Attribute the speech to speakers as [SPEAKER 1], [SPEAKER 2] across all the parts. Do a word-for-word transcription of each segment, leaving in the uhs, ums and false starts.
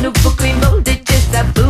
[SPEAKER 1] నువ్వు క్వీన్ బోల్డ్ చేసావు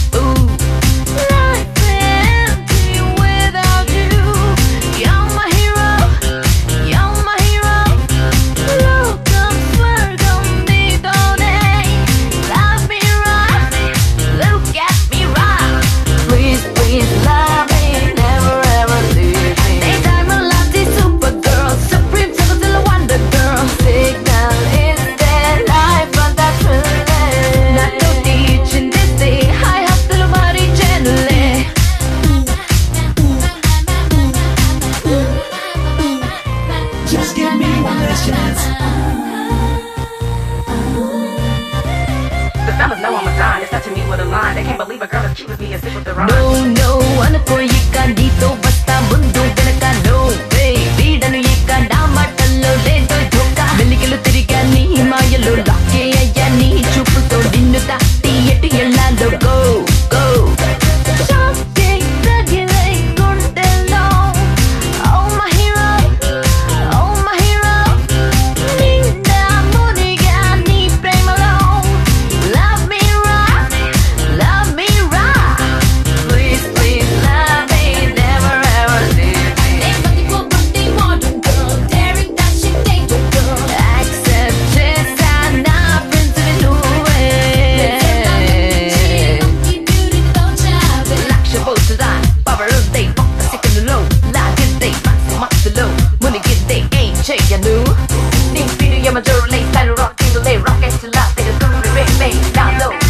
[SPEAKER 2] Fellas know I'm a dime, it's touching me with a line. They can't believe a girl as cute as me is sick with the rhyme.
[SPEAKER 1] No, no, అనుకోయిక నీతో వస్తా ముందు వెనక no way. వీడను ఇక నా మాటల్లో లేదో ధోకా. మెలికలు తిరిగా నీ మాయలో లాకే అయ్యా నీ చూపుతో నిన్ను దాటి ఎటు ఎళ్ళాలో go, go. Shocking, తగిలే గుండెల్లో. Oh my hero, oh my hero. నిండా మునిగా నీ ప్రేమలో. Love me right, love me right. Please, please love me, never ever leave me.
[SPEAKER 3] There's nothing for birthday modern girl, daring, dashing, danger girl.
[SPEAKER 1] Accept చేసా నా principal నువ్వే.
[SPEAKER 3] బ్యూటీతో చావే
[SPEAKER 1] లక్ష పోతురా పవరుందే ఒక్క సెకండులో లాగిందే మనసు మత్తులో మునిగిద్దే ఏం చెయ్యను నీ పిరు యమ జోరులే స్టైల్ రాక్ కింగులే రాకెట్ లా తెగ దూరి రే మే నాలో